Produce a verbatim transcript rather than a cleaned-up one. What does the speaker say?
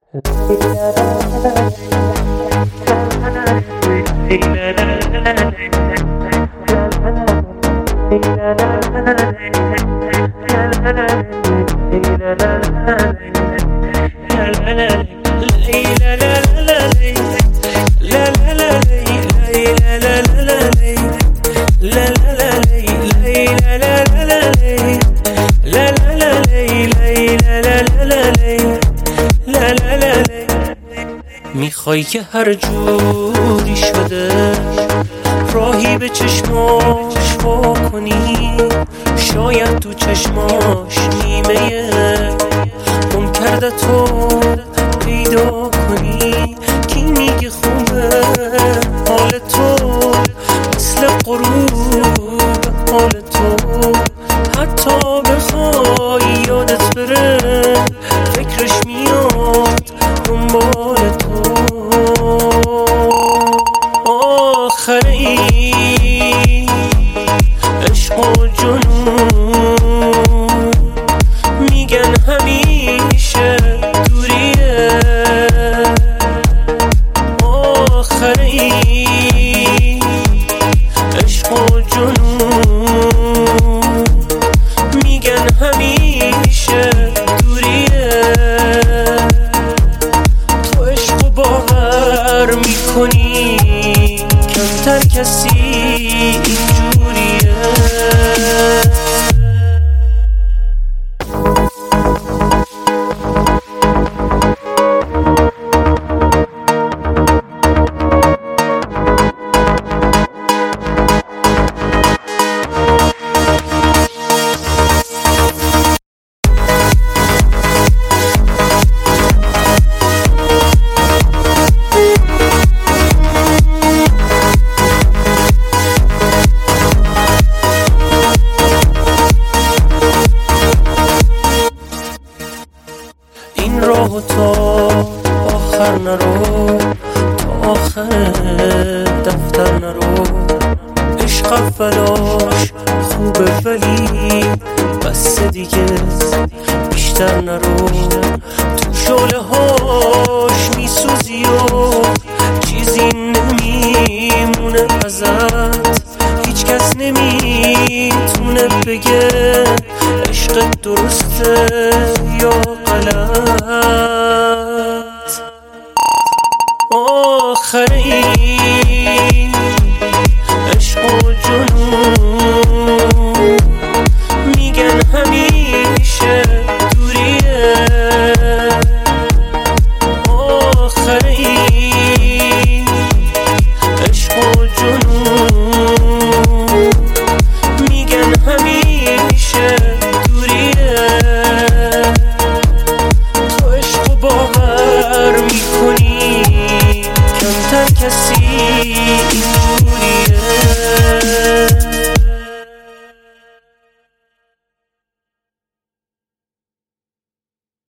میخوای که هر جوری شده راهی به چشماش وا کنی، شاید تو چشماش نیمه اون کرده تو پیدا کنی. کی میگه خوبه حال تو مثل غروب حال تو، حتی بخوای یادت بره فکرش میاد دنبال تو. آخره ای عشق و جنون میگن همیشه دوریه. آخره ای عشق و جنون میگن همیشه دوریه. تو عشق و باور میکنی کمتر کسی اینجوریه. این راهو تا آخر نرو، تا آخر دفتر نرو. عشق اولاش خوبه ولی بس دیگه بیشتر نرو. تو شعله هاش میسوزی و چیزی نمیمونه ازت. هیچ کس نمیتونه بگه عشق درسته یا غلط.